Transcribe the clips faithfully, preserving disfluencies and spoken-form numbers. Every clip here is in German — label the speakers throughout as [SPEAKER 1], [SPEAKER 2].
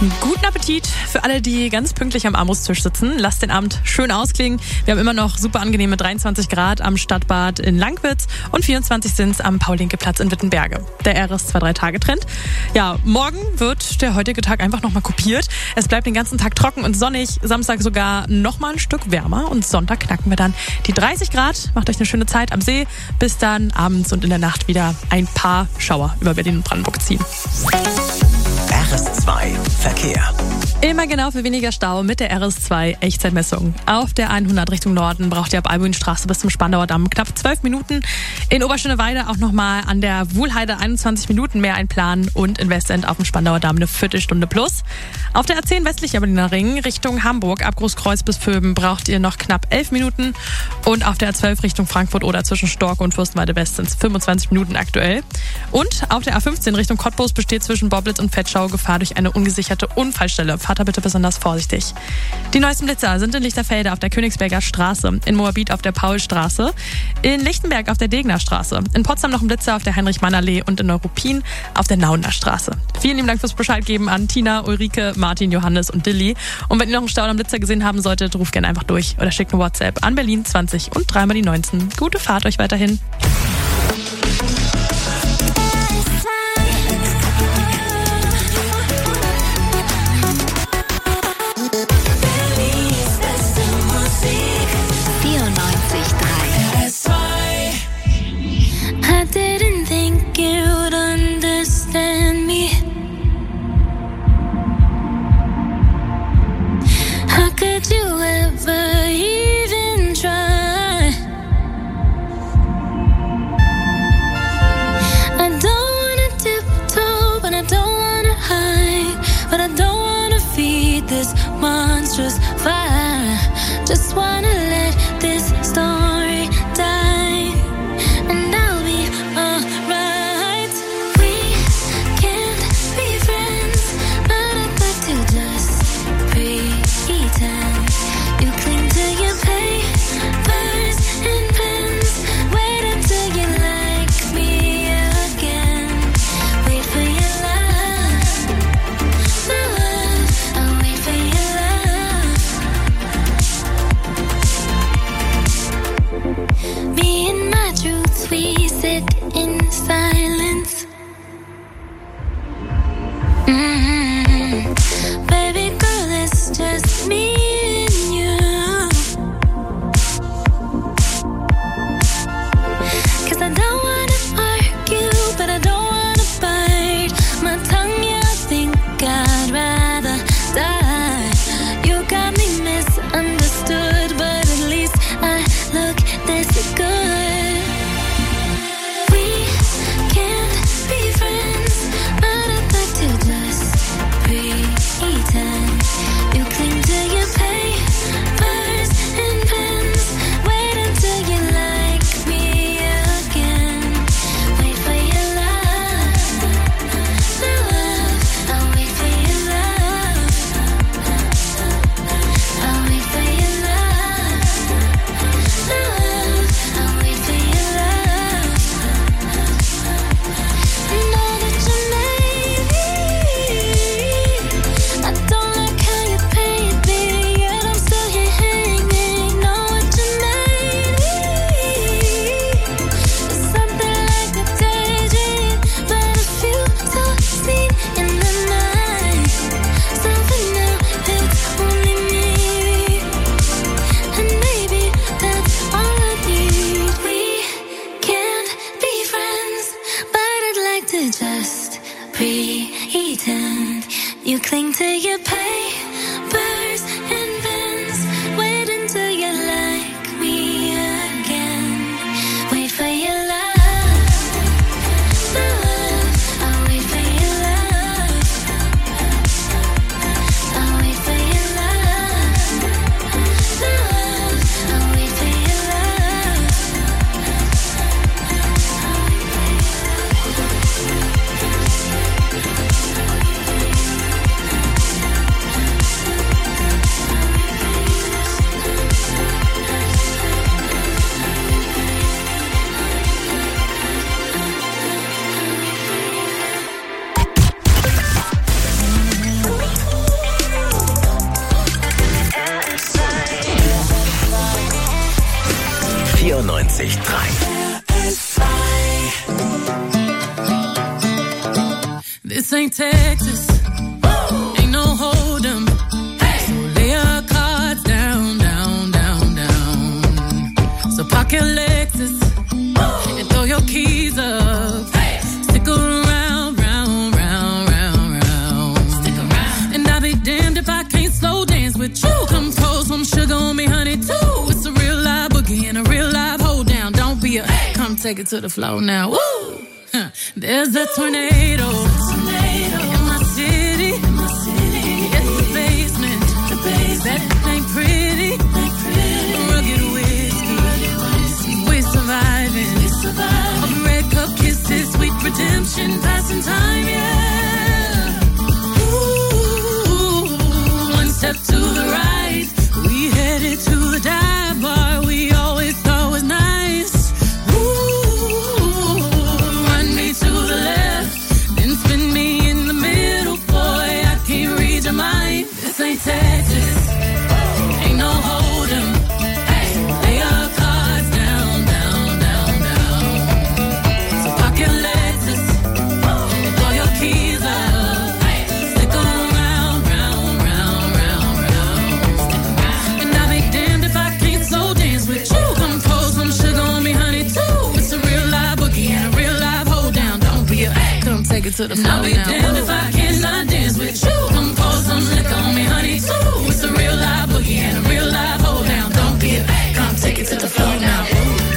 [SPEAKER 1] Guten Appetit für alle, die ganz pünktlich am Armbrusttisch sitzen. Lasst den Abend schön ausklingen. Wir haben immer noch super angenehme dreiundzwanzig Grad am Stadtbad in Langwitz und vierundzwanzig sind es am Paul-Lincke-Platz in Wittenberge. Der R S zwei drei Tage Trend. Ja, morgen wird der heutige Tag einfach nochmal kopiert. Es bleibt den ganzen Tag trocken und sonnig. Samstag sogar nochmal ein Stück wärmer und Sonntag knacken wir dann die dreißig Grad. Macht euch eine schöne Zeit am See. Bis dann abends und in der Nacht wieder ein paar Schauer über Berlin und Brandenburg ziehen.
[SPEAKER 2] R S zwei Verkehr.
[SPEAKER 1] Immer genau für weniger Stau mit der R S zwei Echtzeitmessung. Auf der hundert Richtung Norden braucht ihr ab Albuinstraße bis zum Spandauer Damm knapp zwölf Minuten. In Oberschöneweide auch nochmal an der Wuhlheide einundzwanzig Minuten mehr einplanen und in Westend auf dem Spandauer Damm eine Viertelstunde plus. Auf der A zehn westlicher Berliner Ring Richtung Hamburg ab Großkreuz bis Pöben braucht ihr noch knapp elf Minuten. Und auf der A zwölf Richtung Frankfurt oder zwischen Stork und Fürstenwalde West sind es fünfundzwanzig Minuten aktuell. Und auf der A fünfzehn Richtung Cottbus besteht zwischen Boblitz und Fettschau Gefahr durch eine ungesicherte Unfallstelle. Fahrt da bitte besonders vorsichtig. Die neuesten Blitzer sind in Lichterfelde auf der Königsberger Straße, in Moabit auf der Paulstraße, in Lichtenberg auf der Degner Straße, in Potsdam noch ein Blitzer auf der Heinrich-Mann-Allee und in Neuruppin auf der Nauener Straße. Vielen lieben Dank fürs Bescheid geben an Tina, Ulrike, Martin, Johannes und Dilly. Und wenn ihr noch einen Stau am Blitzer gesehen haben solltet, ruft gerne einfach durch oder schickt eine WhatsApp an Berlin zwanzig und dreimal die neunzehn. Gute Fahrt euch weiterhin.
[SPEAKER 3] Monstrous fire. Just wanna let this story die, and I'll be alright. We can't be friends, but I'd like to just pretend. You cling to your papers and pens. Wait until you like me again. Wait for your love, love. I'll wait for your me and my truths, we sit in silence. Mm-hmm. Baby girl, it's just me and you. 'Cause I don't wanna argue, but I don't wanna bite my tongue. Yeah, I think I'd rather die. You got me misunderstood, but at least I look this good. We can't be friends, but I'd like to just pretend. You cling to your papers and pens. Wait until you like me again. Wait for your love, love. I'll wait for your love. I'll wait for your love, love. I'll wait for your love. Know that you made me. I don't like how you paint me, yet I'm still here hanging. Know what you made me. It's something like a daydream, but a few so seen in the night. Something now that's only me, and maybe that's all I need. We can't be friends, but I'd like to just pretend. You cling to your papers and pens. Wait until you like me again. Wait for your love, love. I'll wait for your love. I'll wait for your love, love. I'll wait for your love. I'll wait for your love.
[SPEAKER 2] vierundneunzig Komma drei.
[SPEAKER 4] This ain't Texas, ain't no hold'em. So lay your cards down, down, down, down. So park your Lexus and throw your keys up. Stick around, round, round, round, round. Stick around. And I'll be damned if I can't slow dance with you. Come pour some sugar on me, honey, too. It's a real live boogie and a real live hold down. Don't be a, come take it to the floor now. Woo! Huh. There's a tornado. In my city, in my city, it's the basement. The basement. That ain't pretty. Ain't pretty. Rugged whiskey, we're surviving. We're surviving. Of red cup kisses, sweet redemption, passing time, yeah. Ooh, one step to the right, we headed to the dive bar we always thought was nice. Ooh, run me to the left, then spin me in the middle, boy, I can't read your mind. This ain't Texas, ain't no hold'em. Lay your cards down, down, down, down. So park your Lexus and throw your keys up. Stick around, round, round, round, round. And I'll be damned if I can't slow dance with you. Come pour some sugar on me, honey, too. It's a real live boogie and a real live hold down. Don't be a, come take it to the floor now. I'll be damned if I cannot dance with you. Come pour some liquor on me, honey, too. It's a real live boogie and a real live hold down. Don't be a, come take it to the floor now.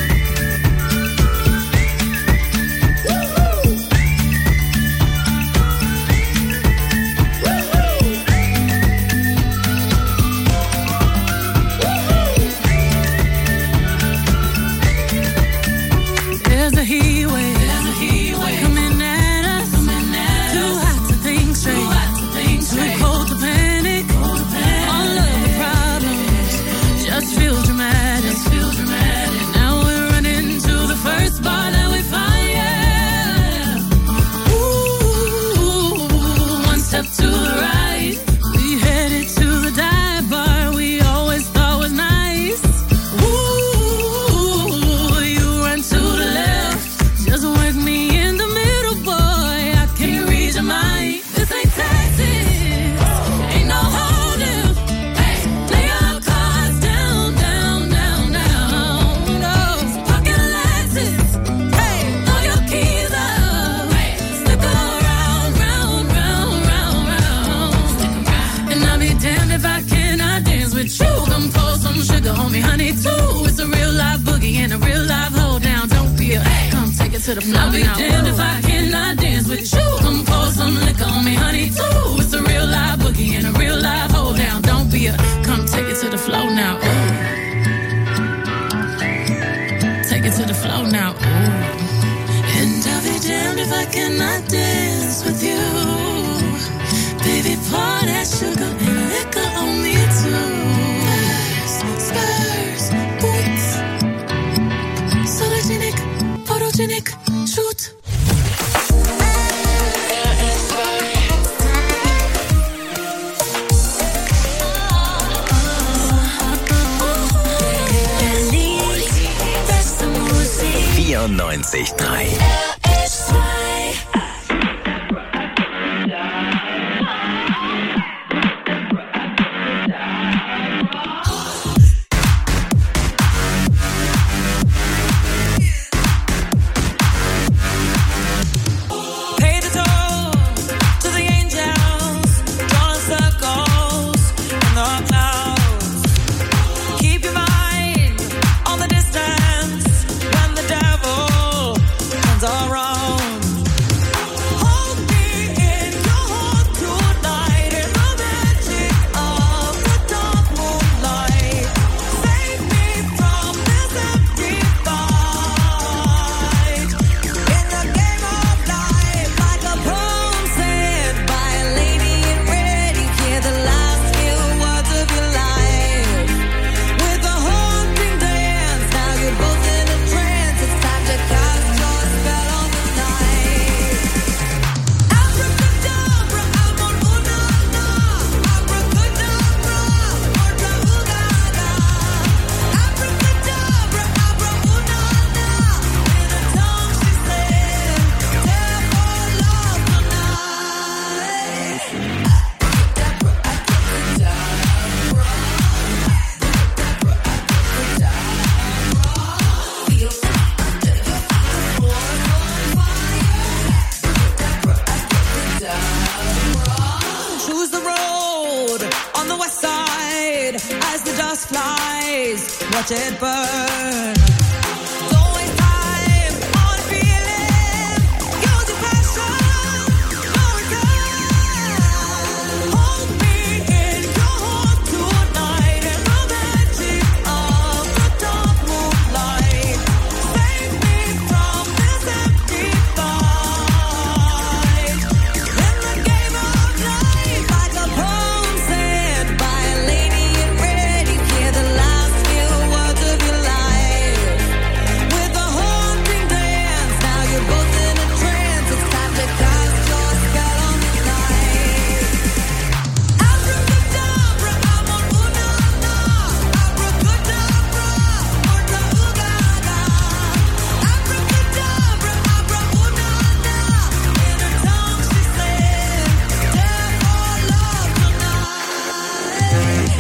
[SPEAKER 4] There's a heat wave, there's a heat wave coming at us, coming at too us. Hot to think straight, too, hot to think straight. Too cold to panic, cold to panic. All of the problems just feel dramatic, just feel dramatic. Now we're running to the first bar that we find, yeah. Ooh, one step to the right, we headed to the dive bar we always thought was nice. Ooh, you run to the left, just work me in the middle, boy, I can't read your mind. This ain't Texas, ain't no hold'em. Lay your cards down, down, down, down. No, pocket Lexus, throw your keys up. Stick around, round, round, round, round. And I'll be damned if I cannot dance with you. Come pour some sugar on me, honey, too. It's a real live boogie and a real live hold down. Don't be a, come take it to the floor. I'll be damned if I cannot dance with you. Come pour some liquor on me, honey, too. It's a real live boogie and a real live hold down. Don't be a, come take it to the floor now. Ooh. Take it to the floor now. Ooh. And I'll be damned if I cannot dance with you. Baby, pour that sugar and liquor on me too. Spurs, spurs, boots. Sologenic, photogenic, shoot.
[SPEAKER 2] vierundneunzig Komma drei.
[SPEAKER 5] Pay the toll to the angels, drawing circles in the clouds. Keep your mind on the distance when the devil turns gas flies, watch it burn. Don't waste time on feeling, use your passion, no return. Hold me in your heart tonight, in the magic of the dark moonlight. Save me from this empty fight. In the game of life, like a poem said by a lady in red, you hear the last few words of your life. With a haunting dance, now you're both in a trance. It's time to cast your spell on the night. Abracadabra, amor, una, na. Abracadabra, orta, ugaga. Abracadabra, abra, una, na. In her tongue she said, "Death or love tonight."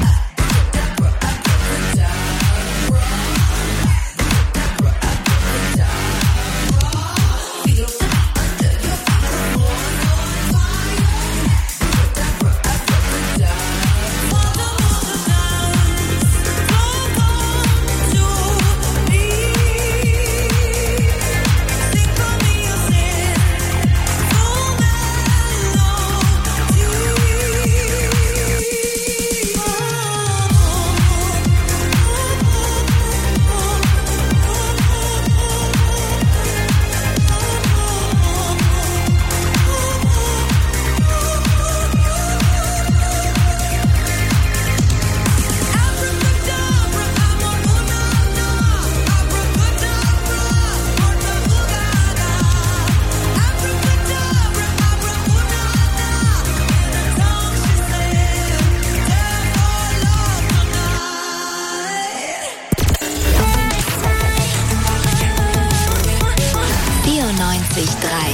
[SPEAKER 6] vierundneunzig Komma drei.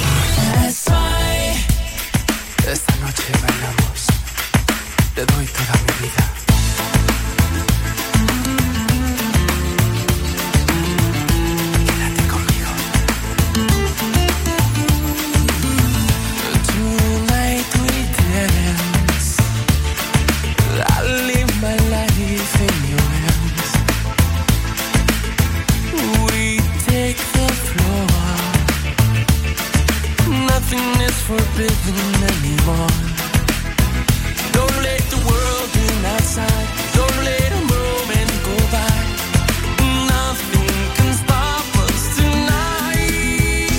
[SPEAKER 7] Esta noche bailamos, te doy toda mi vida. Quédate conmigo. Tonight we dance. I live my life in your hands. We take the floor. Nothing is forbidden anymore. Don't let the world in outside. Don't let a moment go by. Nothing can stop us tonight.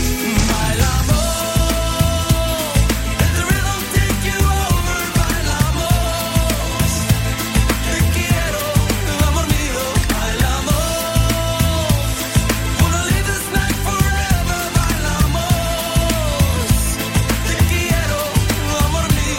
[SPEAKER 7] Bailamos, let the rhythm take you over. Bailamos, te quiero, amor mío. Bailamos, wanna live this night forever. Bailamos, te quiero, amor mío.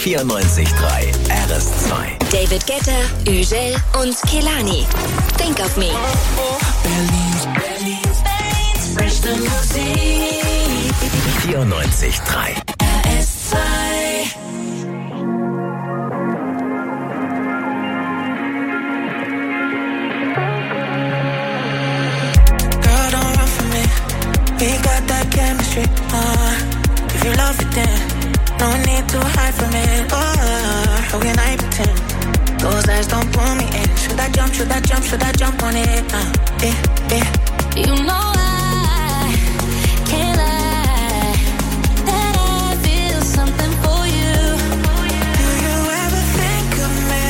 [SPEAKER 2] vierundneunzig Komma drei R S zwei.
[SPEAKER 6] David Guetta, Ugel und Kehlani. Think of Me.
[SPEAKER 2] vierundneunzig Komma drei
[SPEAKER 6] R S zwei.
[SPEAKER 7] Girl, don't run from me. We got that chemistry. Uh, if you love it, then no need to hide from it. Oh, how can I pretend? Those eyes don't pull me in. Should I jump? Should I jump? Should I jump on it? Uh, eh, eh.
[SPEAKER 3] You know I can't lie that I feel something for you.
[SPEAKER 7] Do you ever think of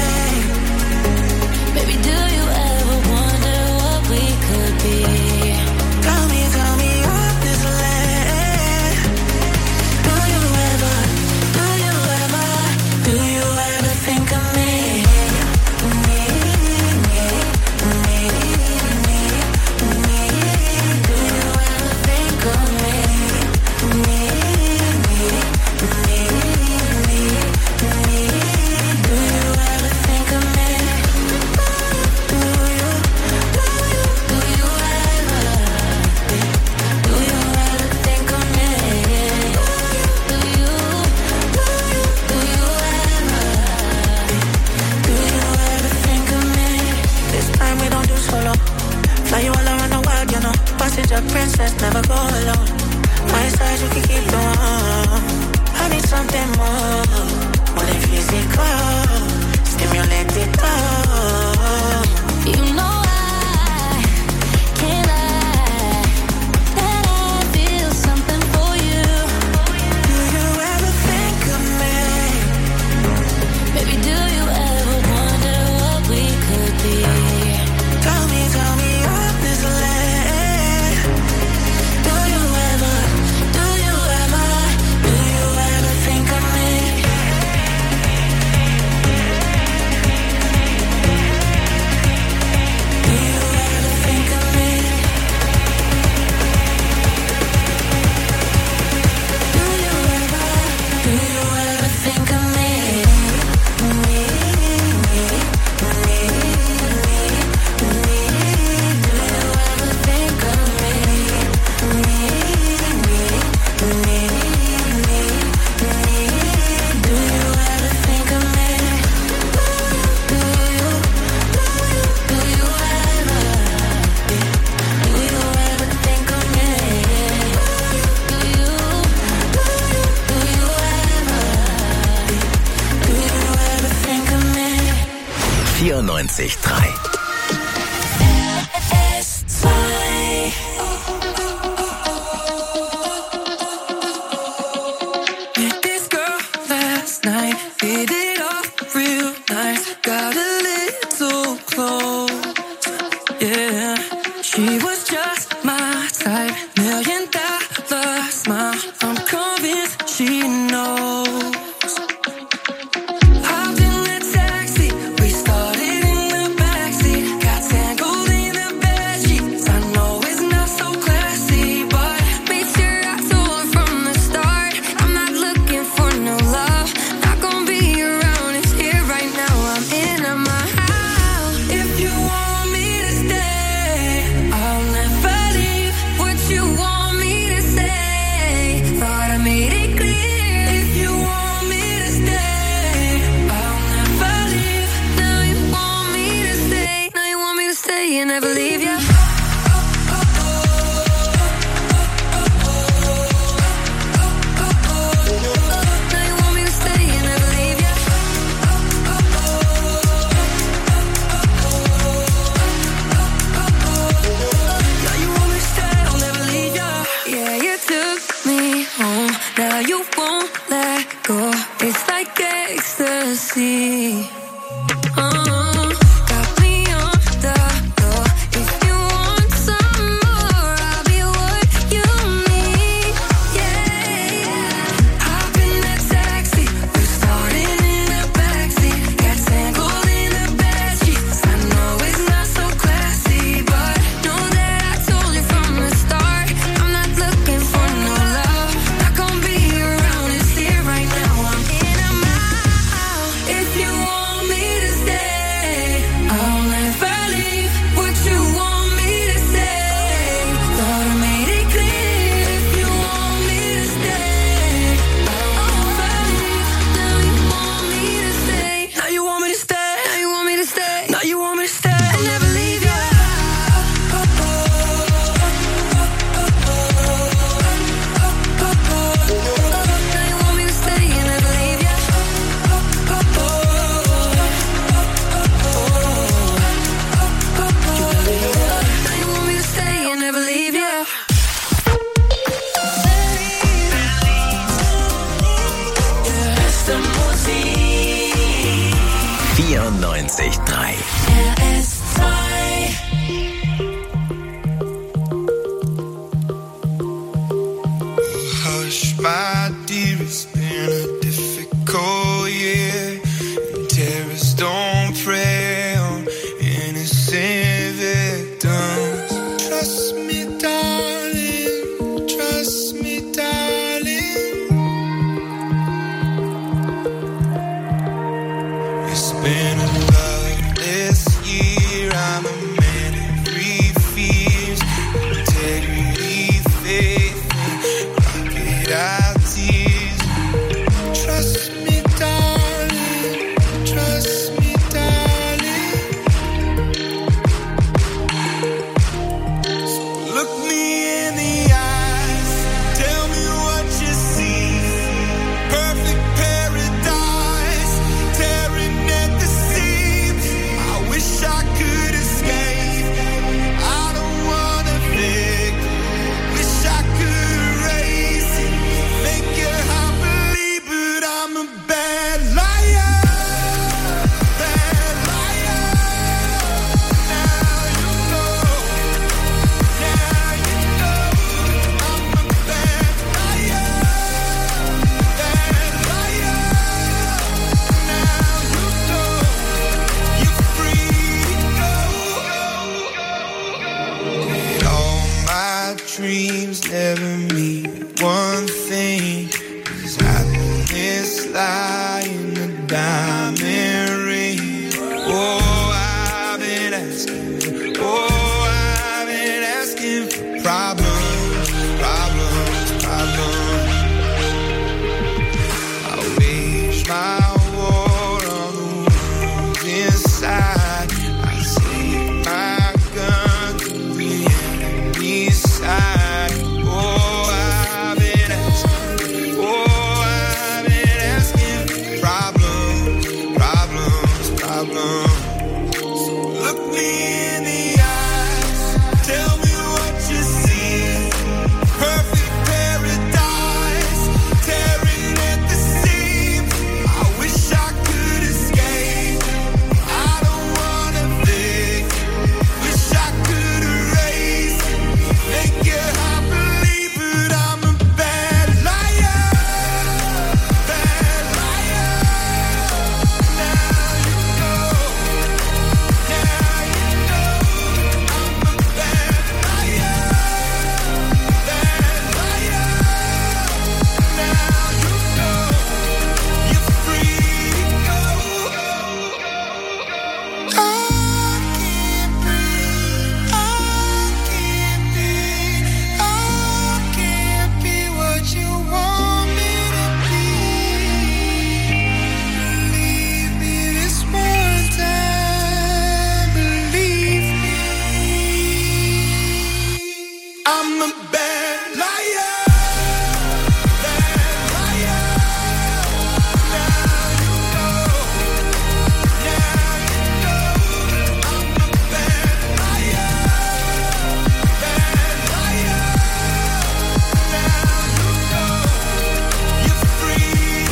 [SPEAKER 7] me?
[SPEAKER 3] Baby, do you ever wonder what we could be?
[SPEAKER 7] Tell me, tell me honestly. Do you ever, do you ever, do you ever think of me? Me, me, me, me, me. Do you ever think of me? Me, me, me, me, me. Do you ever think of me? Do you, do you, do you ever? Do you ever think of me? Do you, do you, do you ever? Do you ever think of me? This time we don't do solo. Fly you all around the world, you know. Passenger princess, never go alone. My side you can keep the warm. I need something more, more than physical. Stimulate it all.
[SPEAKER 3] You know I can't lie that I feel something for you.
[SPEAKER 7] Do you ever think of me?
[SPEAKER 3] Baby, do you ever wonder what we could be?
[SPEAKER 7] Tell me, tell me honestly. Do you ever, do you ever, do you ever think of me? Do you ever think of me? Do you ever, do you ever think of me? Me, me, me, me, me. Do you ever think of me? Me, me, me, me, me. Do you ever think of me? Do you, do you, do you ever? Do you ever think of me? Do you, do you, do you ever? Do you ever think of me?
[SPEAKER 2] vierundneunzig Komma drei.
[SPEAKER 6] R S zwei.
[SPEAKER 7] Met this girl last night, hit it off real nice. Got a little close, yeah. She was just my type, million dollar smile. I'm convinced she knows. Hopped in the taxi, we started in the backseat. Got tangled in the bedsheets. I know it's not so classy, but
[SPEAKER 3] Made sure I told her from the start I'm not looking for no love. Not gonna be around, it's here right now. I'm in my house.
[SPEAKER 7] if you want me to stay,
[SPEAKER 3] I'll never leave. What you want me to say? Thought I made it clear.
[SPEAKER 7] if you want me to stay,
[SPEAKER 3] I'll never leave. Now you want me to stay. Now you want me to stay and never leave ya. Now you want me to stay and never leave ya.
[SPEAKER 7] now you want me to stay, I'll never leave ya.
[SPEAKER 3] Yeah, you took me home. Now you won't let go. It's like ecstasy. Uh, got me on the floor. If you want
[SPEAKER 2] vierundneunzig Komma drei.
[SPEAKER 3] R S zwei.
[SPEAKER 8] Hush, my dear, it's been a difficult year. And terrorists don't prey on innocent victims. Trust me, darling. Trust me, darling. It's been a loveless year. I'm a man of three fears: integrity, faith, our tears. Trust me, darling. Trust me, darling. So look me in the eyes. Tell me what you see. Perfect paradise, tearing at the seams. I wish I could escape. I don't wanna think. Wish I could erase it. Make your heart believe, but I'm a bad liar. Bad liar. Now you know. Now you know. I'm a bad liar. Bad liar. Now you know. You're free to go. Did all my dreams never mean one thing? Does happiness lie in the diamond ring? Oh, I've been asking. Oh, I've been asking for problems, problems, problems. I wage my war on the wounds inside. I save my gun to the enemy's side. Oh, I've been asking. Oh, I've been asking for problems, problems, problems. So look me in the eyes. Tell me what you see. Perfect paradise, tearing at the seams. I wish I could escape. I don't wanna think. Wish I could erase it. Make your heart believe, but I'm a bad liar. Bad liar. Now you know. Now you know. I'm a bad liar. Bad liar. Now you know. You're free to go. I can't breathe. I can't be. I can't be what you want me to be. Believe me this one time. Believe me. I'm a bad liar. Bad liar. Now you know. Now you know. I'm a bad liar. Bad liar. Now you know. You're free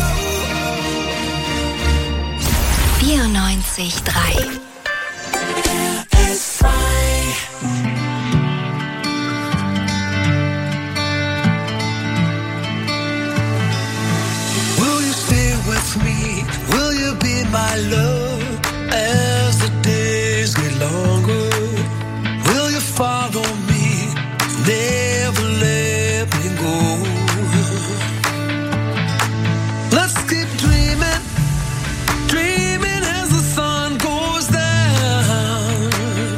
[SPEAKER 8] to go.
[SPEAKER 6] vierundneunzig Komma drei.
[SPEAKER 3] R S zwei.
[SPEAKER 7] Will you stay with me? Will you be my love as the days get longer? Will you follow me? Never let me go. Let's keep dreaming, dreaming as the sun goes down.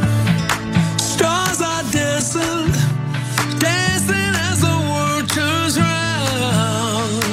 [SPEAKER 7] Stars are dancing, dancing as the world turns round.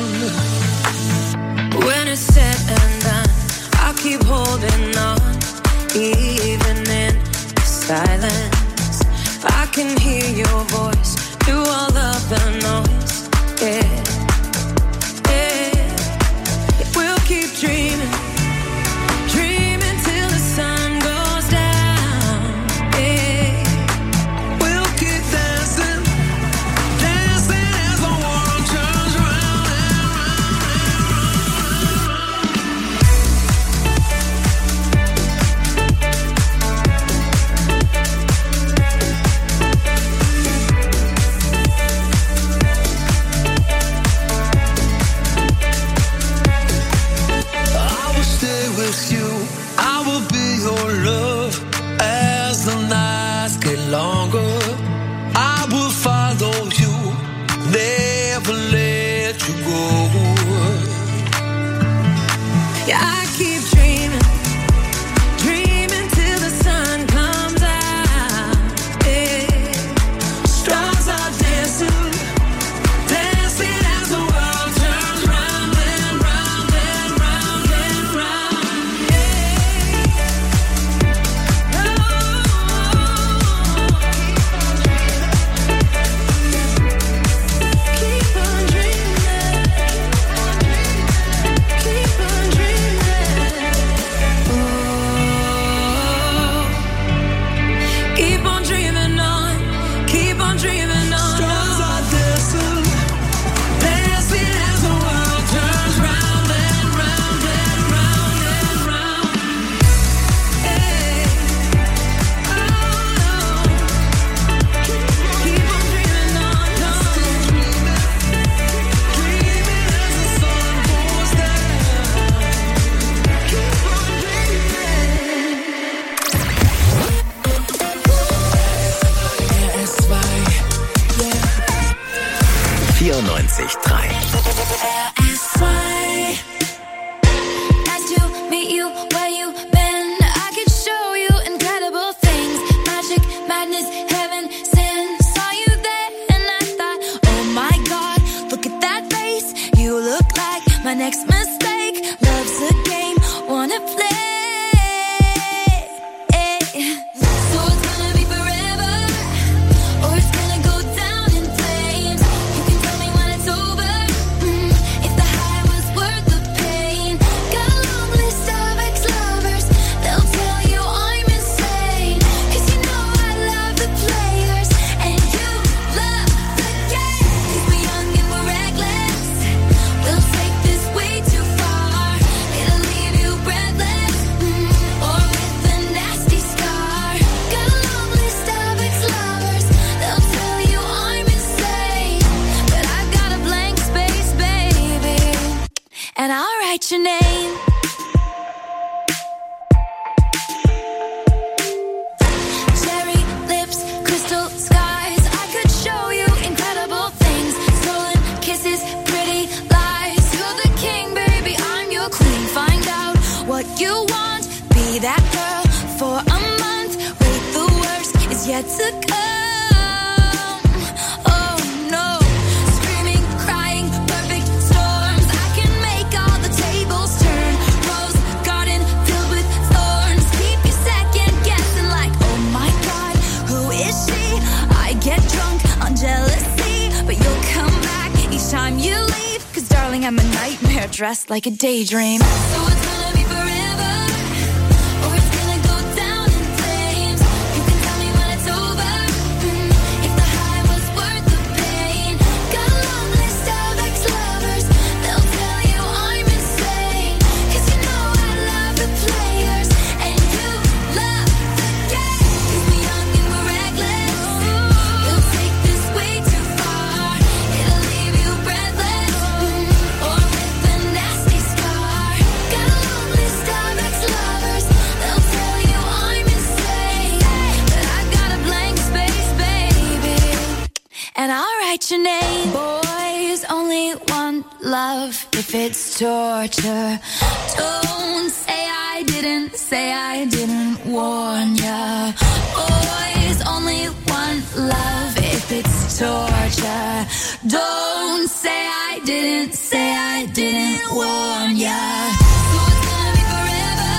[SPEAKER 3] When it's said and done, I'll keep holding on, even in the silence. I can hear your voice through all of the noise. Yeah, yeah. We'll keep dreaming, dreaming till the sun goes down. Yeah,
[SPEAKER 7] We'll keep dancing, dancing as the world turns round and round and round. the nights get longer, I will follow you, never let you go.
[SPEAKER 5] Yeah, I keep dreaming, dreaming till the sun comes out. Yeah. Stars are dancing, dancing as the world turns round and round and round and round. Yeah. Keep on dreaming, keep on dreaming. Oh, keep on dreaming on, keep on dreaming on.
[SPEAKER 7] Stars are dancing,
[SPEAKER 5] Dancing as the world turns round and round and round and round. Hey, oh, keep on dreaming on,
[SPEAKER 7] dreaming as the sun goes down.
[SPEAKER 5] keep on dreaming.
[SPEAKER 7] R S zwei,
[SPEAKER 2] vierundneunzig Komma drei.
[SPEAKER 3] Nice to meet you where you been. I could show you incredible things. Magic, madness, heaven, sin. Saw you there and I thought, oh my God, look at that face. You look like my next mistake. Love's a game, wanna play. So it's gonna be forever, or it's gonna go down in flames. You can tell me when it's over, mm, if the high was worth the pain. Got a long list of ex-lovers, they'll tell you I'm insane. 'Cause you know I love the players, and you love the game. 'Cause we're young and we're reckless, we'll take this way too far. It'll leave you breathless, mm, or with a nasty scar. Got a long list of ex-lovers, they'll tell you I'm insane. But I've got a blank space, baby, and I'll write your name. Cherry lips, crystal skies. I could show you incredible things. Stolen kisses, pretty lies. You're the king, baby, I'm your queen. Find out what you want. Be that girl for a month. Wait, the worst is yet to come. Oh no. Screaming, crying, perfect storms. I can make all the tables turn. Rose garden filled with thorns. Keep you second guessing like, oh my God, who is she? I get drunk on jealousy, but you'll come back each time you leave. 'Cause darling, I'm a nightmare dressed like a daydream. So it's gonna be forever, or it's gonna go down in flames. You can tell me when it's over, mm, if the high was worth the pain. Got a long list of ex-lovers, they'll tell you I'm insane. 'Cause you know I love the players, and you love the game. 'Cause we're young and we're reckless, we'll take this way too far. It'll leave you breathless, mm, or with a nasty scar. Got a long list of ex-lovers, they'll tell you I'm insane. But I've got a blank space, baby, and I'll write your name. Boys only want love if it's torture. Don't say I didn't, say I didn't warn ya. Boys only want love if it's torture. Don't say I didn't, say I didn't warn ya. So it's gonna be forever,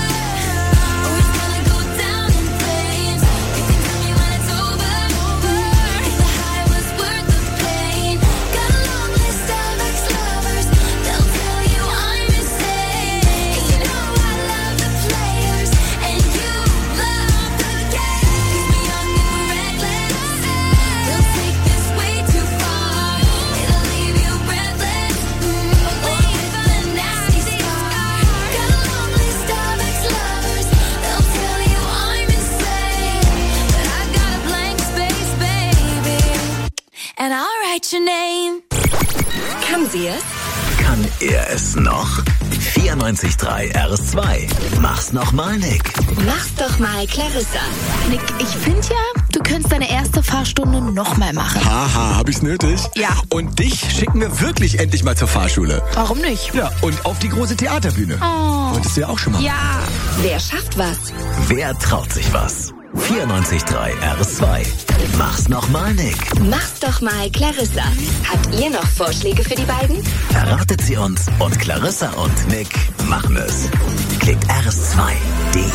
[SPEAKER 3] or it's gonna go down in flames. You can tell me when it's over, mm, if the high was worth the pain. Got a long list of ex-lovers, they'll tell you I'm insane. 'Cause you know I love the players, and you love the game. 'Cause we're young and we're reckless, we'll take this way too far. It'll leave you breathless, mm, or with a nasty scar. Got a long list of ex-lovers, they'll tell you I'm insane. But I've got a blank space, baby, and I'll write your name.
[SPEAKER 6] Kann sie es?
[SPEAKER 2] Kann er es noch? vierundneunzig Komma drei R S zwei. Mach's noch mal, Nick.
[SPEAKER 6] Mach's doch mal, Clarissa.
[SPEAKER 9] Nick, ich finde ja, du könntest deine erste Fahrstunde nochmal machen.
[SPEAKER 10] Haha, hab ich's nötig?
[SPEAKER 9] Ja.
[SPEAKER 10] Und dich schicken wir wirklich endlich mal zur Fahrschule.
[SPEAKER 9] Warum nicht?
[SPEAKER 10] Ja, und auf die große Theaterbühne.
[SPEAKER 9] Oh.
[SPEAKER 10] Wolltest du ja auch schon mal.
[SPEAKER 9] Ja.
[SPEAKER 6] Wer schafft was?
[SPEAKER 2] Wer traut sich was? vierundneunzig Komma drei R S zwei. Mach's noch mal, Nick.
[SPEAKER 6] Mach's doch mal, Clarissa. Habt ihr noch Vorschläge für die beiden?
[SPEAKER 2] Verratet sie uns und Clarissa und Nick machen es. Klickt R S zwei Punkt de.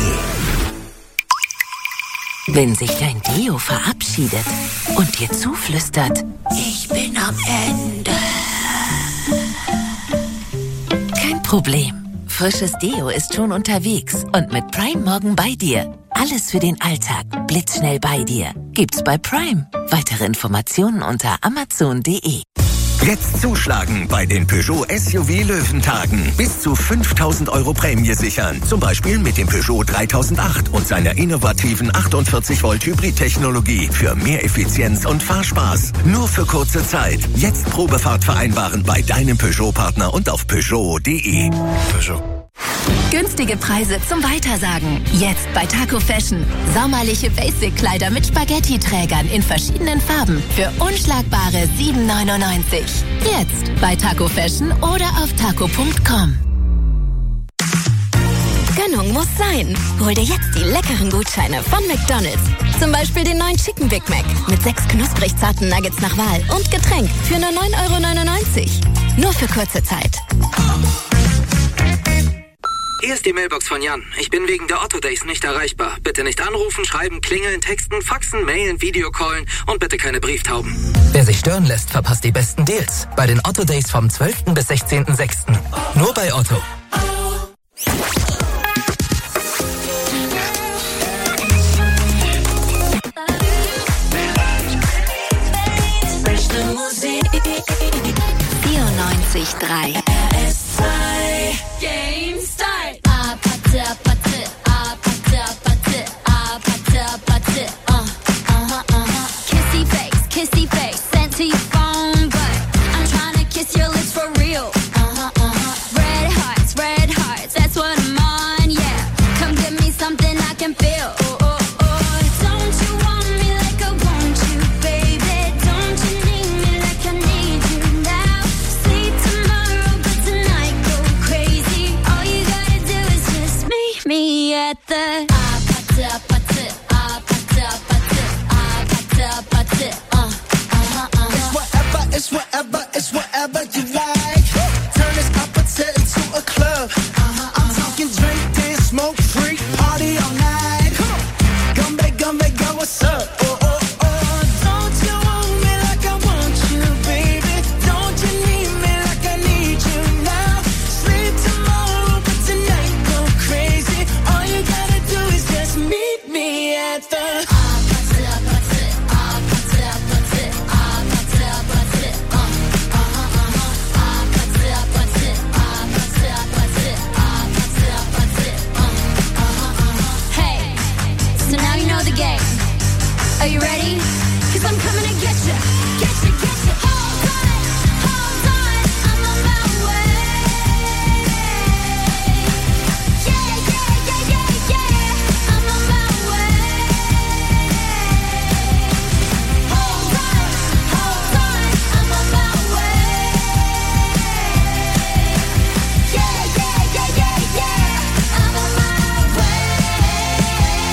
[SPEAKER 11] Wenn sich dein Deo verabschiedet und dir zuflüstert, ich bin am Ende. Kein Problem. Frisches Deo ist schon unterwegs und mit Prime morgen bei dir. Alles für den Alltag, blitzschnell bei dir. Gibt's bei Prime. Weitere Informationen unter amazon punkt de.
[SPEAKER 2] Jetzt zuschlagen bei den Peugeot S U V Löwentagen. Bis zu fünftausend Euro Prämie sichern. Zum Beispiel mit dem Peugeot dreitausendacht und seiner innovativen achtundvierzig Volt Hybrid-Technologie für mehr Effizienz und Fahrspaß. Nur für kurze Zeit. Jetzt Probefahrt vereinbaren bei deinem Peugeot-Partner und auf Peugeot punkt de.
[SPEAKER 10] Peugeot.
[SPEAKER 9] Günstige Preise zum Weitersagen. Jetzt bei Taco Fashion. Sommerliche Basic-Kleider mit Spaghetti-Trägern in verschiedenen Farben für unschlagbare sieben neunundneunzig. Jetzt bei Taco Fashion oder auf taco punkt com.
[SPEAKER 6] Gönnung muss sein. Hol dir jetzt die leckeren Gutscheine von McDonald's. Zum Beispiel den neuen Chicken Big Mac mit sechs knusprig zarten Nuggets nach Wahl und Getränk für nur neun Euro neunundneunzig. Nur für kurze Zeit.
[SPEAKER 12] Hier ist die Mailbox von Jan. Ich bin wegen der Otto Days nicht erreichbar. Bitte nicht anrufen, schreiben, klingeln, texten, faxen, mailen, Videocallen und bitte keine Brieftauben.
[SPEAKER 13] Wer sich stören lässt, verpasst die besten Deals. Bei den Otto Days vom zwölften bis sechzehnten sechsten Nur bei Otto.
[SPEAKER 6] vierundneunzig Komma drei R S zwei.
[SPEAKER 3] Game start. Ah, patte, patte, ah, patte, patte, ah, patte, patte, uh, uh-huh, uh-huh. Kissy face, kissy face, sent to your phone, but I'm trying to kiss your lips for real. Uh-huh, uh-huh. Red hearts, red hearts, that's what I'm on, yeah. Come give me something I can feel. Oh, oh, oh. Don't you want me like I want you, baby? Don't you need me like I need you now? Sleep tomorrow, but tonight go crazy. All you gotta do is just meet me at the ah, patte, patte, ah, patte, patte, ah, patte, patte, uh, uh-huh, uh-huh.
[SPEAKER 5] It's whatever, it's whatever, it's whatever you like. Turn this appetite into a club. I'm talking drink, dance, smoke, freak, party all night. Come back, come back, girl, what's up? Oh, oh, oh. Don't you want me like I want you, baby? Don't you need me like I need you now? Sleep tomorrow, but tonight go crazy. All you gotta do is just meet me at the
[SPEAKER 3] Ah, patte, patte, ah, patte, patte, ah, patte, patte, uh, uh-huh, uh-huh. Ah, patte, patte, ah, patte, patte, ah, patte, patte, uh, uh-huh, uh-huh. Hey, so now you know the game. Are you ready? 'Cause I'm coming to get ya, get ya, get ya. Hold on, hold on, I'm on my way. Yeah, yeah, yeah, yeah, yeah, I'm on my way. Hold on, hold on, I'm on my way. Yeah, yeah, yeah, yeah, yeah, I'm on my way.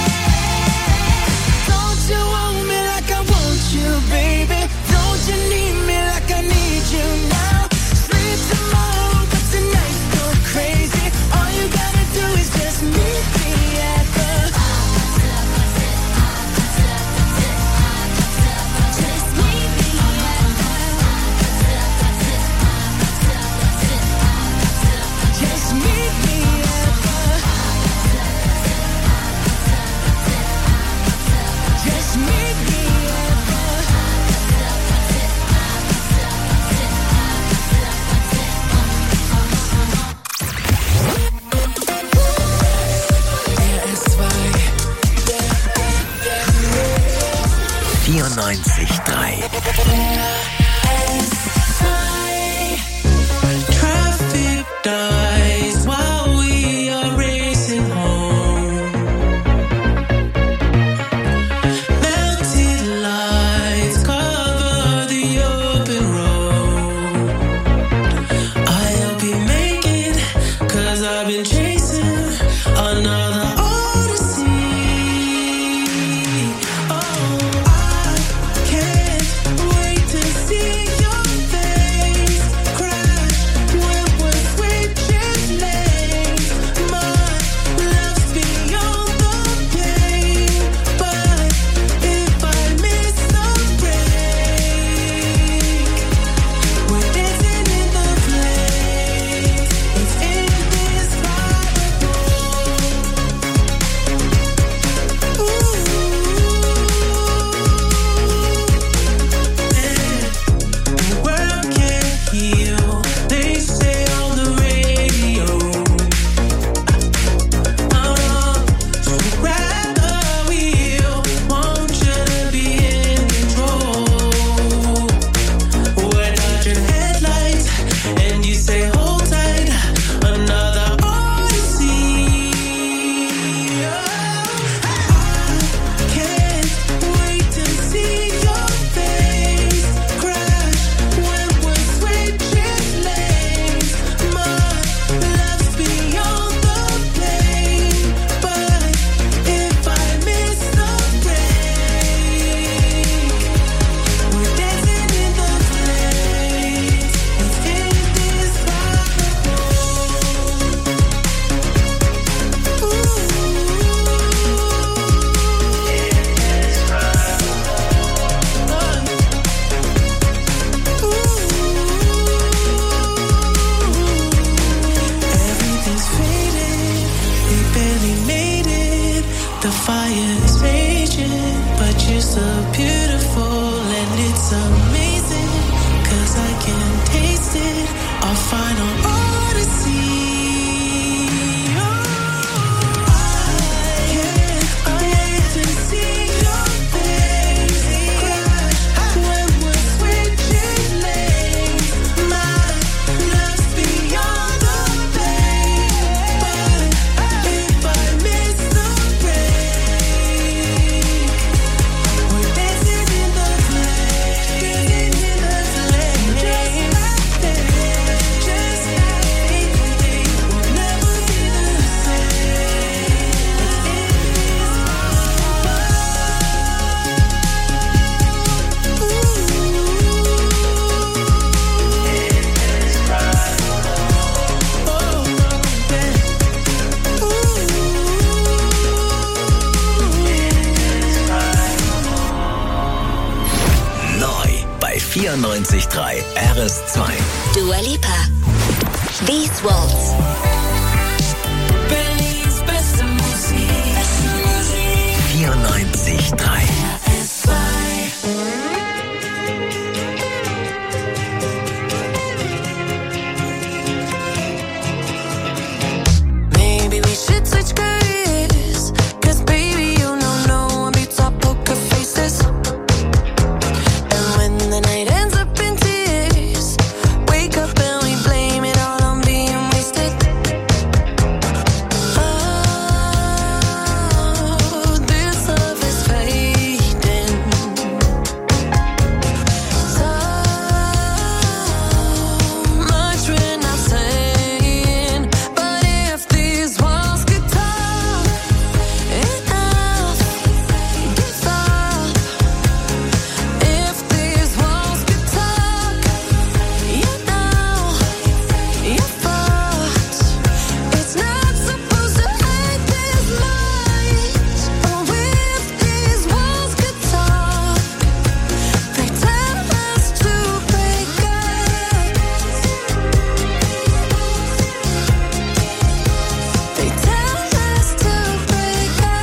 [SPEAKER 5] Don't you want me like I want you, baby? Don't you need me like I need you now? Sleep tomorrow, but tonight go crazy. All you gotta do is just meet me at the
[SPEAKER 3] Just meet me
[SPEAKER 5] Just meet me at the Just meet me at
[SPEAKER 10] R S zwei.
[SPEAKER 2] vierundneunzig Komma drei.
[SPEAKER 5] Traffic
[SPEAKER 7] you're so beautiful and it's amazing, 'cause I can taste it, our final odyssey.
[SPEAKER 2] vierundneunzig Komma drei R S zwei.
[SPEAKER 6] Dua Lipa. These Walls.
[SPEAKER 7] Berlins beste Musik.
[SPEAKER 2] vierundneunzig Komma drei.
[SPEAKER 7] R S zwei. Maybe we should switch careers, 'cause baby you know no one beats our poker faces. And when the night ends up in tears, wake up and we blame it all on being wasted. Oh, this love is fading. So much we're not saying, but if these walls could talk, enough gives up. If these walls could talk, you know you're fucked. It's not supposed to hurt this much. Oh, if these walls could talk, they tell us to break up. They tell us to break up.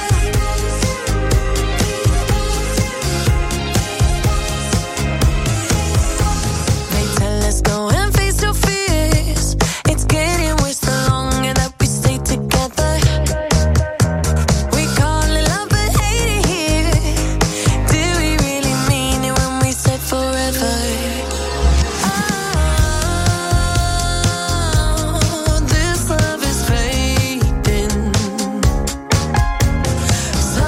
[SPEAKER 7] They tell us go and face your fears. It's getting worse the longer that we stay together. We call it love but hate it here. Do we really mean it when we said forever? Oh, this love is fading. So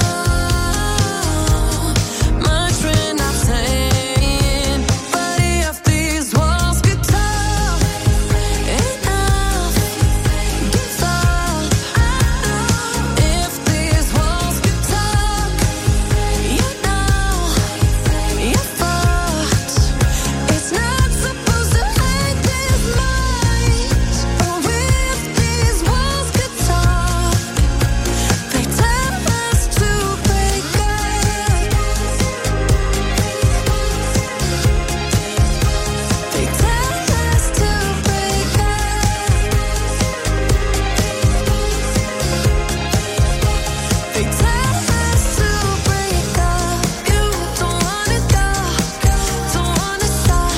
[SPEAKER 7] much we're not saying, but if these walls could talk, enough gives up. If these walls could talk, you know you're fucked. It's not supposed to hurt this much. Oh, if these walls could talk, they tell us to break up. They tell us to break up. They tell us to break up. You don't wanna go, don't wanna stop.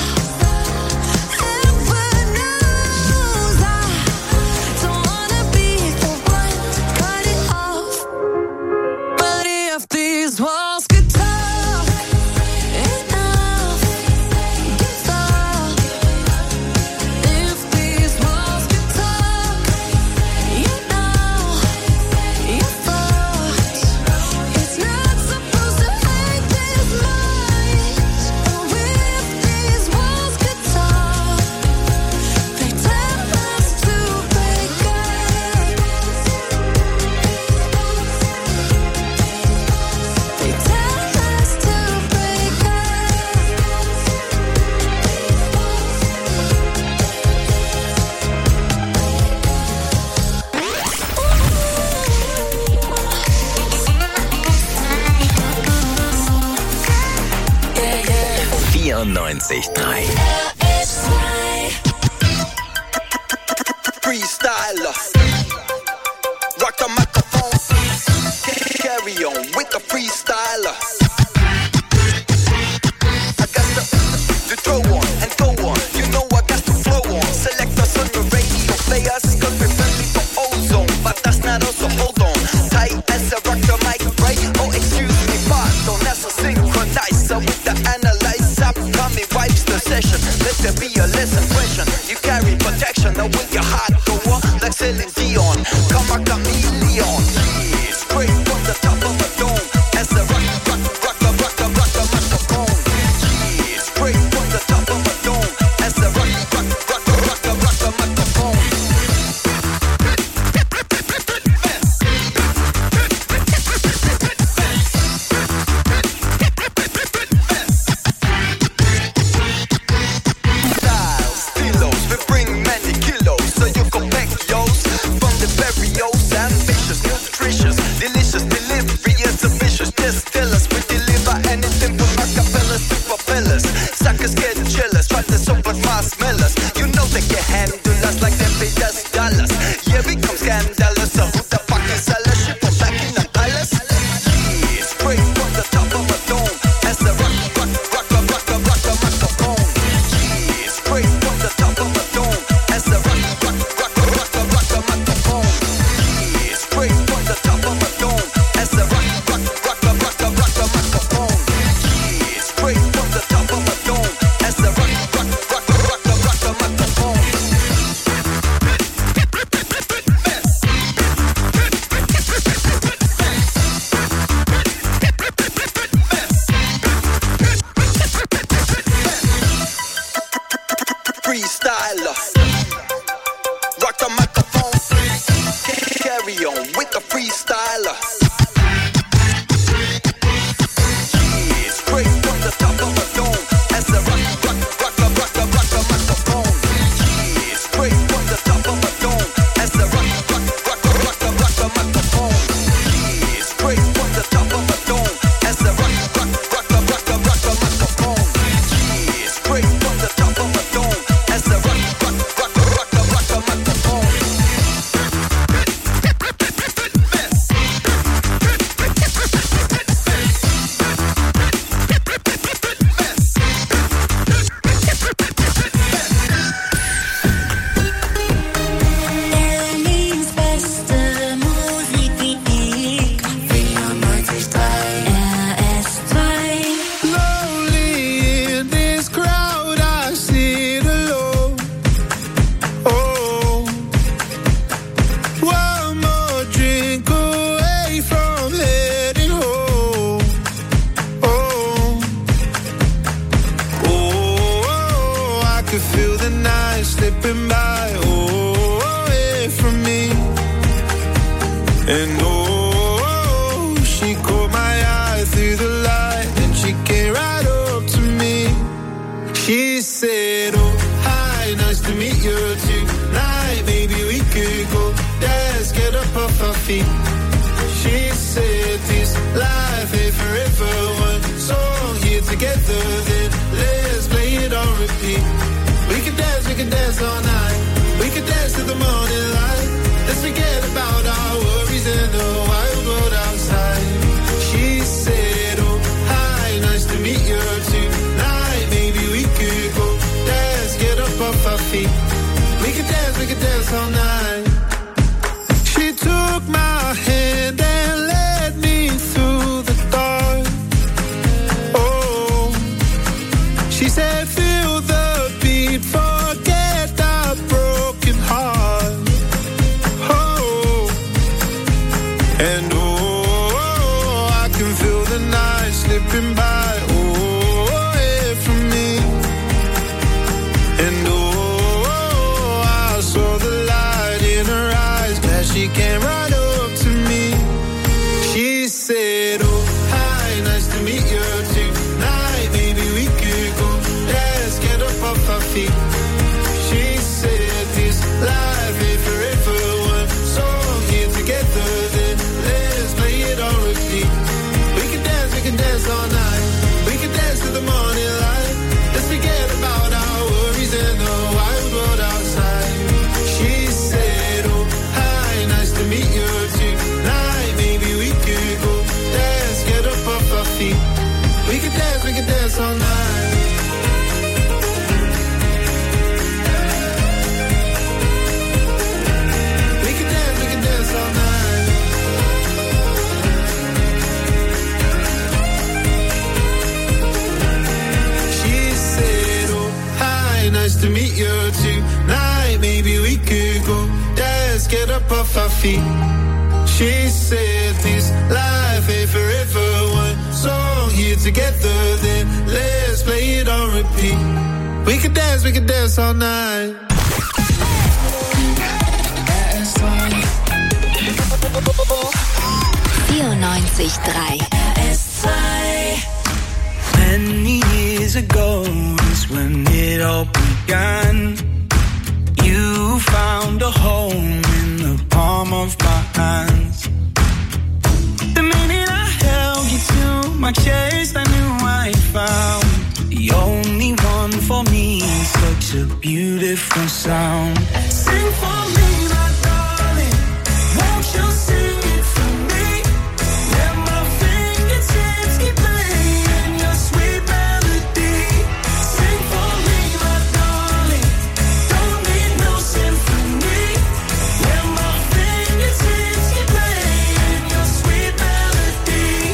[SPEAKER 7] Heaven knows I don't wanna be the one to cut it off. But if these walls could talk, enough gives up. If these walls could talk, you know you're fucked. It's not supposed to hurt this much. Oh, if these walls could talk, they tell us to break up. They tell us to break up.
[SPEAKER 2] vierundneunzig Komma drei.
[SPEAKER 8] Freestyler. Rock the microphone. Carry on with the freestyler. there be a less impression? You carry protection, now will your heart go on like Celine Dion? Come a chameleon. Yeah, straight from the top of a dome. As a rock, rock, rock, rock, rock, rock, rock, rock, microphone. Yeah, straight from the top of a dome. As a rock, rock, rock, rock, rock, rock, rock, rock, microphone. Styles, stilos, we bring many kilos, so you can pack yours from the barrios. Ambitious, nutritious, delicious delivery is a vicious. Just tell us we deliver anything from acapellas to propellers. Suckers get jealous, try to soap but marshmallows. You know they can handle us like they pay us dollars. Yeah, we come scandalous, so who the fuck is Alice? She from Buckingham Palace. Yeah, straight from the top of a dome. As a rock, rock, rock, rock, rock, rock, rock, rock, microphone. Yeah, straight from the top of a dome. As a rock, rock, rock, rock, rock, rock, rock, rock, microphone. Yeah, straight from the top of a dome. As a rock, rock, rock, rock, rock, rock, rock, rock, microphone. Yeah, straight from the top of a dome. As a rock, rock, rock, rock, rock, rock, rock, rock, microphone. Freestyler, rock the microphone, carry on with the freestyler. Yeah, straight from the top of a dome, as a rock, rock, rock, rock, rock, rock, rock, rock, microphone. Yeah, straight from the top of a dome, as a rock, rock, rock, rock, rock, rock, rock, rock, microphone. Yeah, straight from the top of a dome, as a rock, rock, rock, rock, rock, rock, rock, rock, microphone. Yeah, straight from the top of a dome, as a rock, rock, rock, rock, rock, rock, rock, rock, microphone.
[SPEAKER 3] Berlins beste Musik wie ich. R S zwei.
[SPEAKER 8] Lonely in this crowd, I sit alone. Oh, one more drink away from heading home. Oh, oh, I could feel the night slipping by. Oh, away from me. And oh, she caught my eye through the light and she came right up to me. She said, oh, hi, nice to meet you tonight. Maybe we could go dance, get up off our feet. She said, this life ain't forever. One song here together, then let's play it on repeat. We can dance, we can dance all night. We can dance to the morning light. Let's forget about our worries and the wild world outside. She said, oh, hi, nice to meet you tonight. Maybe we could go dance, get up off our feet. We could dance, we could dance all night. She took my hand and led me through the dark. Oh, she said, feel the beat, forget the broken heart. Oh, and oh, I can feel the night slipping by. Oh, away from me. And oh, I saw the light in her eyes. Glad she came right up to me. She said, oh, hi, nice to meet you tonight. Maybe we could go dance, get up off our feet. She said, this life ain't forever. One song here together, then let's play it on repeat. We can dance, we can dance all night. We can dance to the morning light. Let's forget about our worries and the wild world outside. She said, oh, hi, nice to meet you tonight. Maybe we could go dance, get up off our feet. We can dance, we can dance all night. We can dance, we can dance all night. She said, oh, hi, nice to meet you tonight. Maybe we could go dance, get up off our feet. She said this life ain't forever. One song here together, then let's play it on repeat. We could dance, we could dance all night.
[SPEAKER 9] vierundneunzig Komma drei R S zwei.
[SPEAKER 7] Many years ago is when it all began. You found a home in the palm of my hands. The minute I held you to my chest, I knew I found the only one for me. Such a beautiful sound. Sing for me, my darling. Won't you sing it for me? Let my fingertips keep playing your sweet melody. Sing for me, my darling. Don't need no symphony. Let my fingertips keep playing your sweet melody.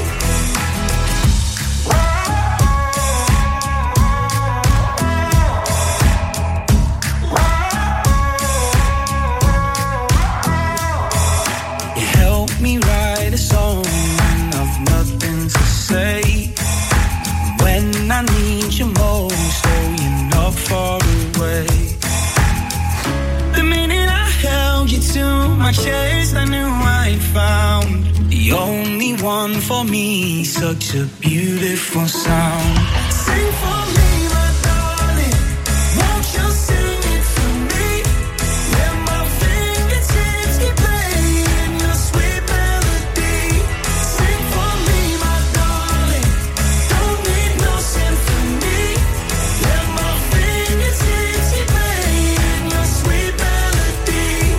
[SPEAKER 7] You help me write a song when I've nothing to say. When I need you most, oh, you're not far away. The minute I held you to my chest, I knew I found the only one for me. Such a beautiful sound. Sing for me, my darling. Won't you sing it for me? Let my fingertips keep playing your sweet melody. Sing for me, my darling. Don't need no symphony. Let my fingertips keep playing your sweet melody.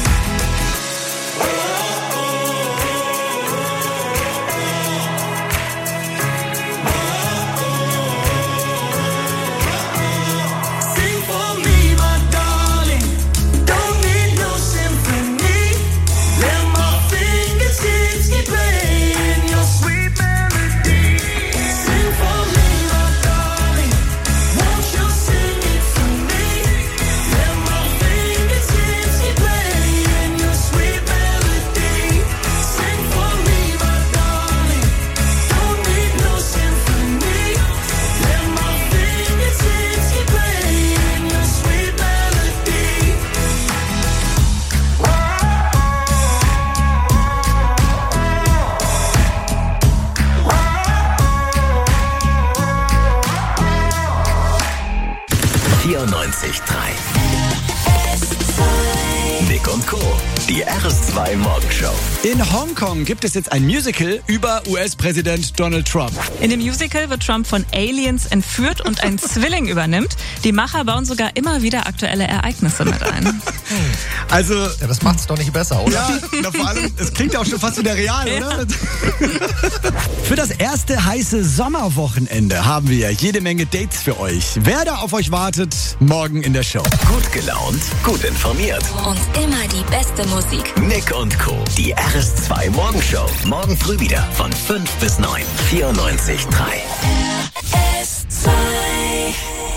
[SPEAKER 7] Sing for me, my darling. Don't need no symphony. Let my fingertips keep playing your sweet melody. Sing for me, my darling. Won't you sing it for me? Let my fingertips keep playing your sweet melody. Sing for me, my darling. Don't need no symphony. Let my fingertips keep playing your sweet melody.
[SPEAKER 2] vierundneunzig Komma drei Nick und Co. Die R S zwei Morgenshow.
[SPEAKER 10] In Hongkong gibt es jetzt ein Musical über U S-Präsident Donald Trump.
[SPEAKER 14] In dem Musical wird Trump von Aliens entführt und ein Zwilling übernimmt. Die Macher bauen sogar immer wieder aktuelle Ereignisse mit ein.
[SPEAKER 10] Also,
[SPEAKER 15] Ja, das macht's doch nicht besser, oder?
[SPEAKER 10] ja, na, vor allem, es klingt ja auch schon fast wieder real, oder? Für das erste heiße Sommerwochenende haben wir jede Menge Dates für euch. Wer da auf euch wartet, morgen in der Show.
[SPEAKER 2] Gut gelaunt, gut informiert.
[SPEAKER 9] Und immer die beste Musik.
[SPEAKER 2] Nick und Co. Die R S zwei Morgenshow. Morgen früh wieder von fünf bis neun. vierundneunzig Komma drei
[SPEAKER 9] R S zwei.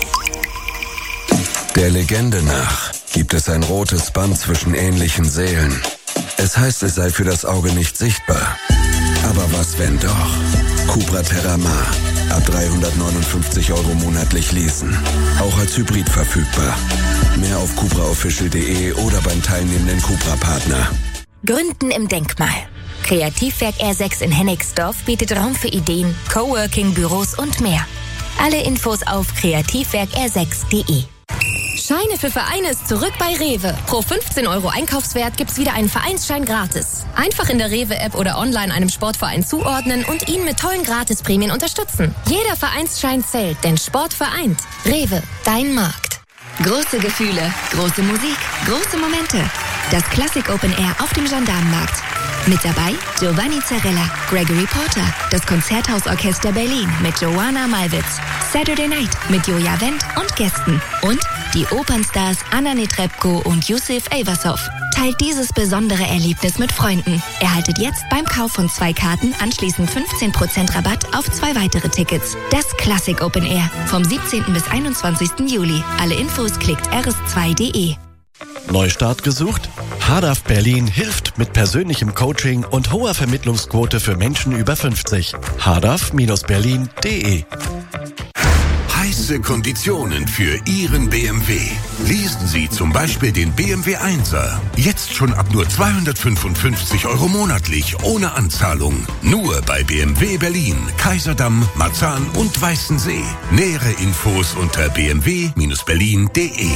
[SPEAKER 16] Der Legende nach gibt es ein rotes Band zwischen ähnlichen Seelen. Es heißt, es sei für das Auge nicht sichtbar. Aber was, wenn doch? Cupra Terramar. Ab dreihundertneunundfünfzig Euro monatlich leasen. Auch als Hybrid verfügbar. Mehr auf cupra official punkt de oder beim teilnehmenden Cupra-Partner.
[SPEAKER 9] Gründen im Denkmal. Kreativwerk R sechs in Hennigsdorf bietet Raum für Ideen, Coworking, Büros und mehr. Alle Infos auf kreativwerk r sechs punkt de.
[SPEAKER 17] Scheine für Vereine ist zurück bei Rewe. Pro fünfzehn Euro Einkaufswert gibt's wieder einen Vereinsschein gratis. Einfach in der Rewe-App oder online einem Sportverein zuordnen und ihn mit tollen Gratisprämien unterstützen. Jeder Vereinsschein zählt, denn Sport vereint. Rewe, dein Markt.
[SPEAKER 6] Große Gefühle, große Musik, große Momente. Das Classic Open Air auf dem Gendarmenmarkt.
[SPEAKER 9] Mit dabei Giovanni Zarella, Gregory Porter, das Konzerthausorchester Berlin mit Joanna Malwitz, Saturday Night mit Joja Wendt und Gästen und die Opernstars Anna Netrebko und Yusuf Ayvassov. Teilt dieses besondere Erlebnis mit Freunden. Erhaltet jetzt beim Kauf von zwei Karten anschließend fünfzehn Prozent Rabatt auf zwei weitere Tickets. Das Classic Open Air vom siebzehnten bis einundzwanzigsten Juli. Alle Infos klickt r s zwei punkt d e.
[SPEAKER 18] Neustart gesucht? Hardaf Berlin hilft mit persönlichem Coaching und hoher Vermittlungsquote für Menschen über fünfzig. hardaf Berlin punkt d e.
[SPEAKER 2] Heiße Konditionen für Ihren B M W. Lesen Sie zum Beispiel den B M W Einser. Jetzt schon ab nur zweihundertfünfundfünfzig Euro monatlich, ohne Anzahlung. Nur bei B M W Berlin, Kaiserdamm, Marzahn und Weißensee. Nähere Infos unter b m w Berlin punkt d e.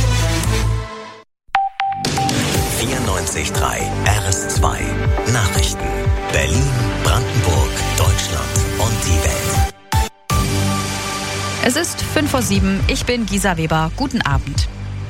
[SPEAKER 19] vierundneunzig Komma drei R S zwei. Nachrichten. Berlin, Brandenburg, Deutschland und die Welt.
[SPEAKER 20] Es ist fünf vor sieben. Ich bin Gisa Weber. Guten Abend.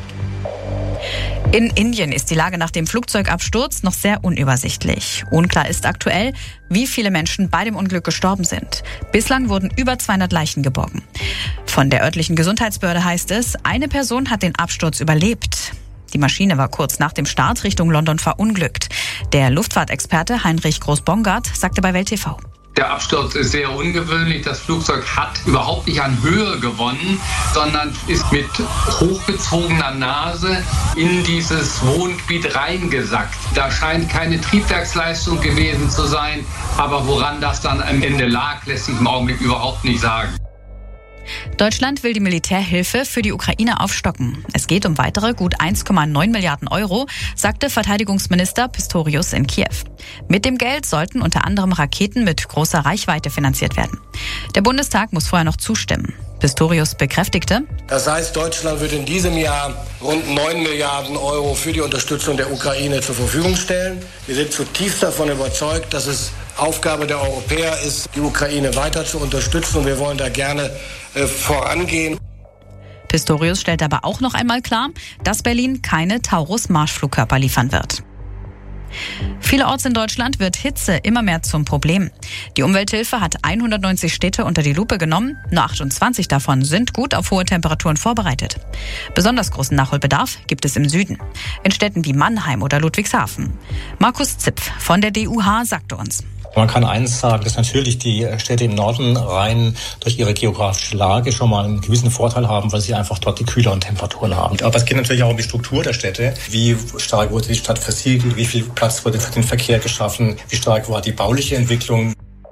[SPEAKER 20] In Indien ist die Lage nach dem Flugzeugabsturz noch sehr unübersichtlich. Unklar ist aktuell, wie viele Menschen bei dem Unglück gestorben sind. Bislang wurden über zweihundert Leichen geborgen. Von der örtlichen Gesundheitsbehörde heißt es, eine Person hat den Absturz überlebt. Die Maschine war kurz nach dem Start Richtung London verunglückt. Der Luftfahrtexperte Heinrich Groß-Bongard sagte bei Welt T V.
[SPEAKER 21] Der Absturz ist sehr ungewöhnlich. Das Flugzeug hat überhaupt nicht an Höhe gewonnen, sondern ist mit hochgezogener Nase in dieses Wohngebiet reingesackt. Da scheint keine Triebwerksleistung gewesen zu sein, aber woran das dann am Ende lag, lässt sich im Augenblick überhaupt nicht sagen.
[SPEAKER 20] Deutschland will die Militärhilfe für die Ukraine aufstocken. Es geht um weitere gut eins Komma neun Milliarden Euro, sagte Verteidigungsminister Pistorius in Kiew. Mit dem Geld sollten unter anderem Raketen mit großer Reichweite finanziert werden. Der Bundestag muss vorher noch zustimmen. Pistorius bekräftigte:
[SPEAKER 22] Das heißt, Deutschland wird in diesem Jahr rund neun Milliarden Euro für die Unterstützung der Ukraine zur Verfügung stellen. Wir sind zutiefst davon überzeugt, dass es Aufgabe der Europäer ist, die Ukraine weiter zu unterstützen, und wir wollen da gerne äh, vorangehen.
[SPEAKER 20] Pistorius stellt aber auch noch einmal klar, dass Berlin keine Taurus-Marschflugkörper liefern wird. Vielerorts in Deutschland wird Hitze immer mehr zum Problem. Die Umwelthilfe hat hundertneunzig Städte unter die Lupe genommen. Nur achtundzwanzig davon sind gut auf hohe Temperaturen vorbereitet. Besonders großen Nachholbedarf gibt es im Süden. In Städten wie Mannheim oder Ludwigshafen. Markus Zipf von der D U H sagte uns:
[SPEAKER 23] Man kann eins sagen, dass natürlich die Städte im Norden rein durch ihre geografische Lage schon mal einen gewissen Vorteil haben, weil sie einfach dort die kühleren Temperaturen haben. Aber es geht natürlich auch um die Struktur der Städte. Wie stark wurde die Stadt versiegelt? Wie viel Platz wurde für den Verkehr geschaffen? Wie stark war die bauliche Entwicklung?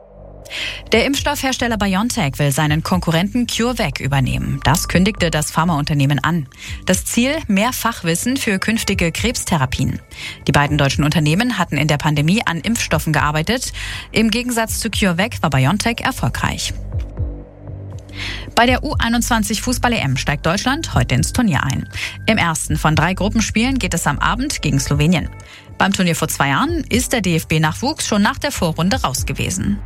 [SPEAKER 20] Der Impfstoffhersteller BioNTech will seinen Konkurrenten CureVac übernehmen. Das kündigte das Pharmaunternehmen an. Das Ziel: mehr Fachwissen für künftige Krebstherapien. Die beiden deutschen Unternehmen hatten in der Pandemie an Impfstoffen gearbeitet. Im Gegensatz zu CureVac war BioNTech erfolgreich. Bei der U einundzwanzig Fußball-E M steigt Deutschland heute ins Turnier ein. Im ersten von drei Gruppenspielen geht es am Abend gegen Slowenien. Beim Turnier vor zwei Jahren ist der D F B-Nachwuchs schon nach der Vorrunde raus gewesen.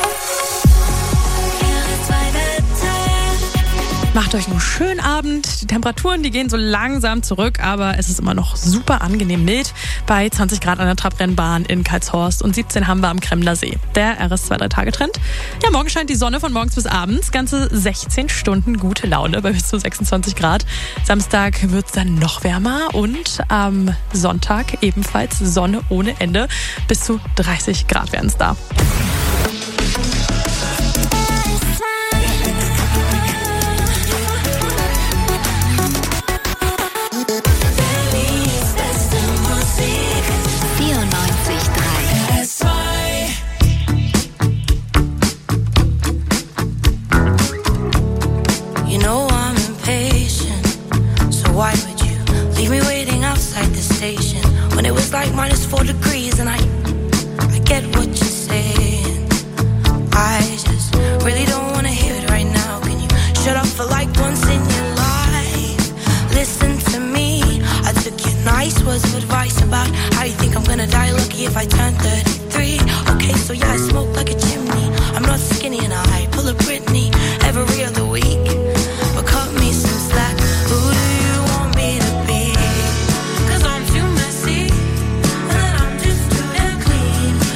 [SPEAKER 1] Macht euch einen schönen Abend. Die Temperaturen, die gehen so langsam zurück, aber es ist immer noch super angenehm mild. Bei zwanzig Grad an der Trabrennbahn in Karlshorst und siebzehn haben wir am Kremler See. Der R S zwei drei Tage Trend. Ja, morgen scheint die Sonne von morgens bis abends. Ganze sechzehn Stunden gute Laune bei bis zu sechsundzwanzig Grad. Samstag wird es dann noch wärmer und am Sonntag ebenfalls Sonne ohne Ende. Bis zu dreißig Grad werden es da.
[SPEAKER 3] When it was like minus four degrees and I I get what you're saying. I just really don't wanna hear it right now. Can you shut up for like once in your life? Listen to me. I took your nice words of advice about how you think I'm gonna die lucky if I turn thirty-three. Okay, so yeah, I smoke like a chimney. I'm not skinny and I pull a Britney every other week. But cut me some slack. Who do you want me to be? 'Cause I'm too messy and I'm just too damn clean.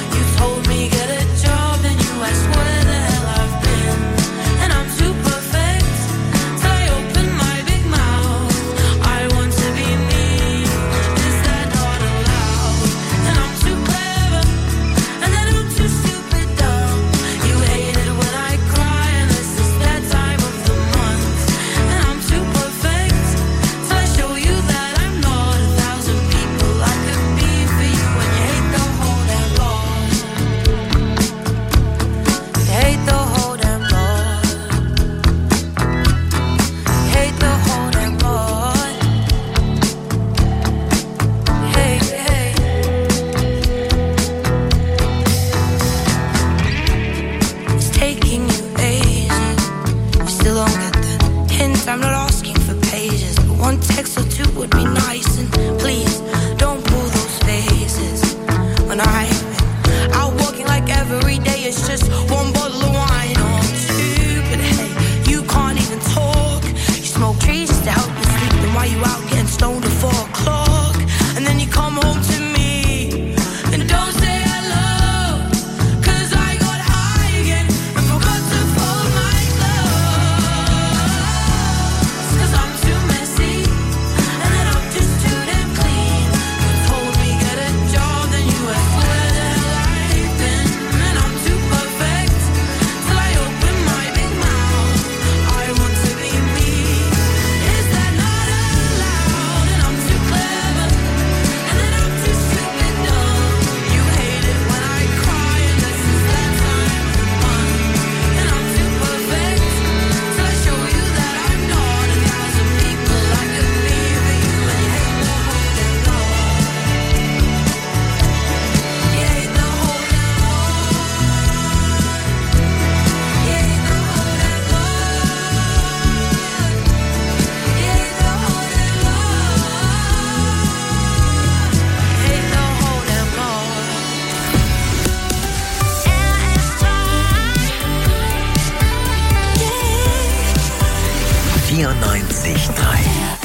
[SPEAKER 19] vierundneunzig Komma drei.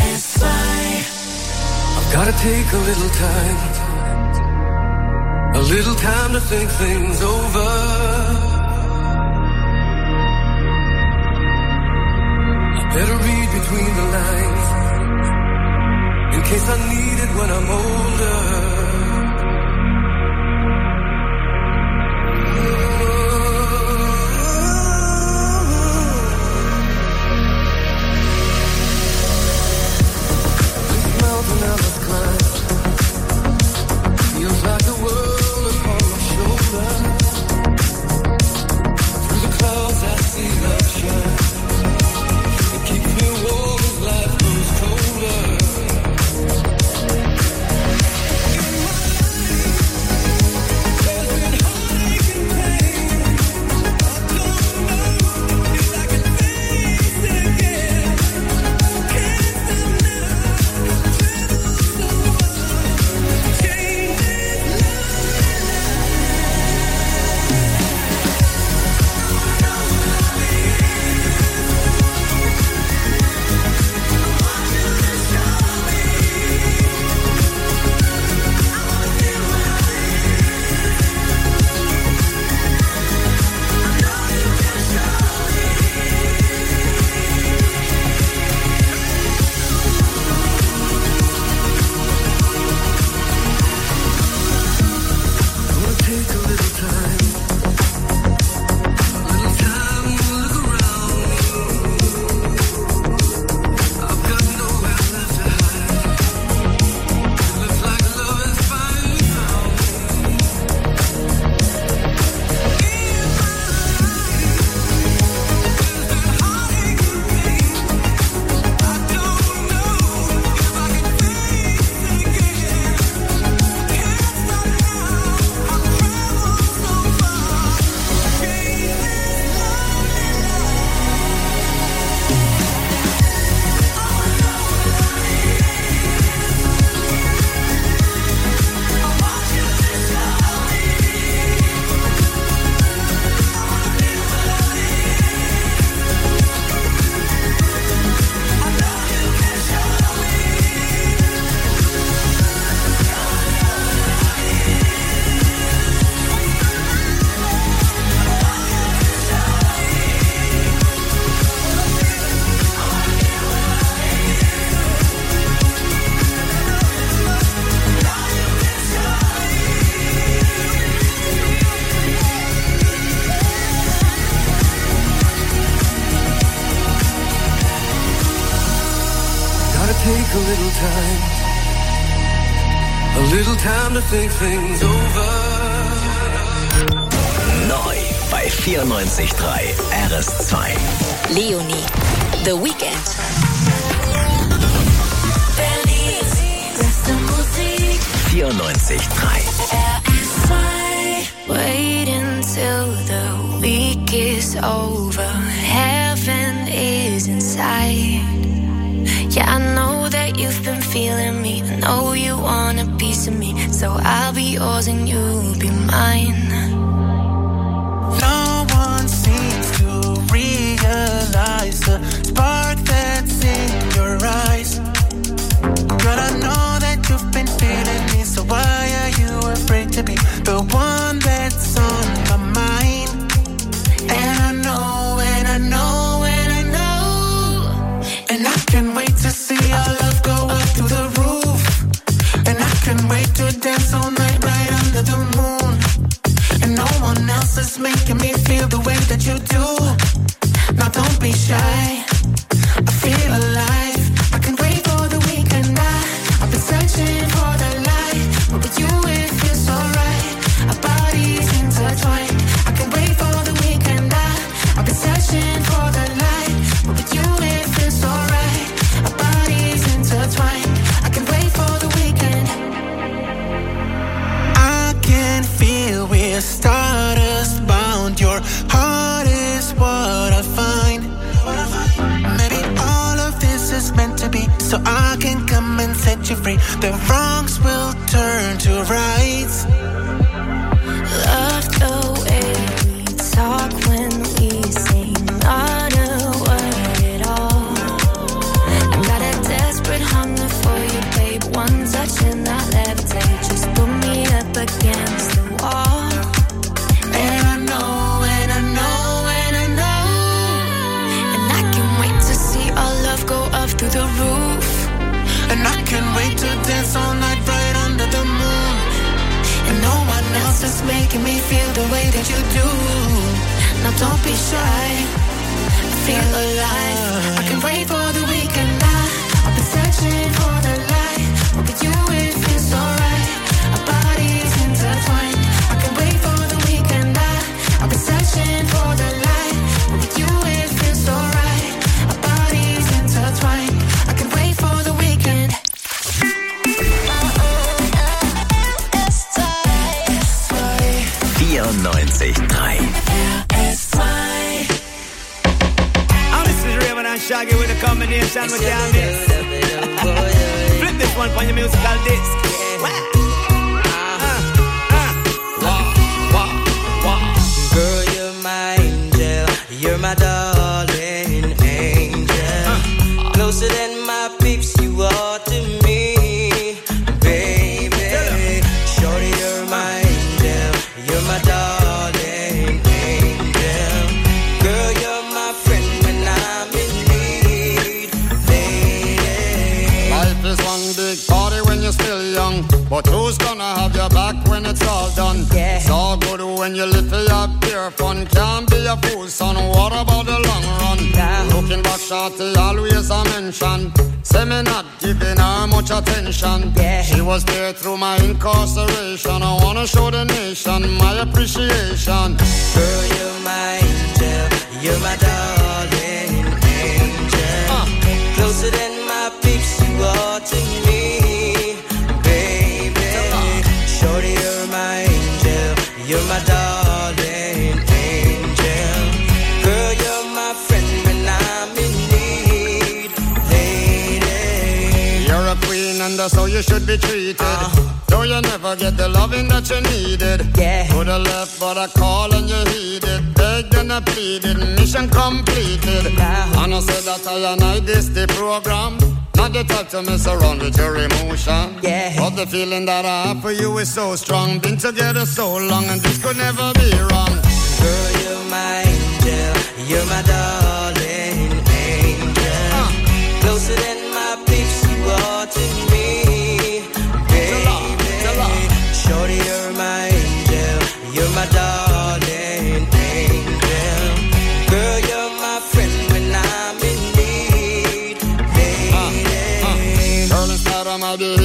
[SPEAKER 7] I've gotta take a little time, a little time to think things over. I better read between the lines, in case I need it when I'm older. Take a little time, a little time to think things over.
[SPEAKER 19] Neu bei vierundneunzig Komma drei R S zwei.
[SPEAKER 6] Leonie, The Weekend.
[SPEAKER 19] vierundneunzig Komma drei.
[SPEAKER 3] Wait until the week is over. Heaven is inside. Yeah, I know that you've been feeling me. I know you want a piece of me. So I'll be yours and you'll be mine.
[SPEAKER 7] No one seems to realize the spark that's in your eyes. But I know that you've been feeling me. So why are you afraid to be the one that's on my mind? And I know, and I know, and I know. And I can't wait to see our love go up to the roof. And I can't wait to dance all night right under the moon. And no one else is making me feel the way that you do. Now don't be shy, I feel alive. I can't wait for the weekend. I, I've been searching for the light, but with you it feels alright. Our bodies intertwined. I can't wait for the weekend. I, I've been searching for the light, but with you it feels alright. Our bodies intertwined. I can't wait for the weekend. I can feel we're stardust bound. Your heart is what I find. Maybe all of this is meant to be, so I can come and set you free. The wrongs will turn to rights.
[SPEAKER 3] Love the way we talk when we sing, not a word at all.
[SPEAKER 5] dance all night right under the moon. And no one else is making me feel the way that you do. Now don't be shy, I feel alive. I can wait for the weekend. I, I've been searching for the light, but with you it feels alright. Our bodies intertwined. I can wait for the weekend. I, I've been searching for the light, but with you it feels alright. Our bodies intertwined. I can wait for the weekend.
[SPEAKER 19] vierundneunzig Komma drei
[SPEAKER 5] R S zwei.
[SPEAKER 4] And this is Raven and Shaggy with a combination we can't miss. Flip this one on your musical disc.
[SPEAKER 7] Girl, you're my angel, you're my darling angel. Closer than my peeps, you are to me, baby. Shorty, you're my angel, you're my darling angel. Girl, you're my friend when I'm in need, lady.
[SPEAKER 11] Life is one big party when you're still young, but who's gonna have your back when it's all done?
[SPEAKER 7] Yeah.
[SPEAKER 11] It's all good when you live for your pure fun. Can't be a fool, son. What about the long run?
[SPEAKER 7] Yeah.
[SPEAKER 11] Looking back, shorty, always a mention. Say me not giving her much attention.
[SPEAKER 7] Yeah.
[SPEAKER 11] She was there through my incarceration. I wanna show the nation my appreciation.
[SPEAKER 7] Girl, you're my angel, you're my darling angel. Uh. Closer than my peeps, you are to me, baby. Shorty, you're my angel, you're my darling angel. Girl, you're my friend when I'm in need, lady.
[SPEAKER 11] You're a queen and that's how you should be treated. Uh. Though you never get the loving that you needed.
[SPEAKER 7] Yeah.
[SPEAKER 11] Could have left but I called and you heeded. Begged and I pleaded, mission completed.
[SPEAKER 7] Uh.
[SPEAKER 11] And I said that I and I this the program. Not the type to mess around with your emotion.
[SPEAKER 7] Yeah.
[SPEAKER 11] But the feeling that I have for you is so strong. Been together so long and this could never be wrong.
[SPEAKER 7] Girl, you're my angel, you're my darling angel. Uh. Closer than my peeps, you are to me, baby. Shorty, you're my angel, you're my darling angel. Girl, you're my friend when I'm in need, lady.
[SPEAKER 11] Uh, uh. Girl, instead of my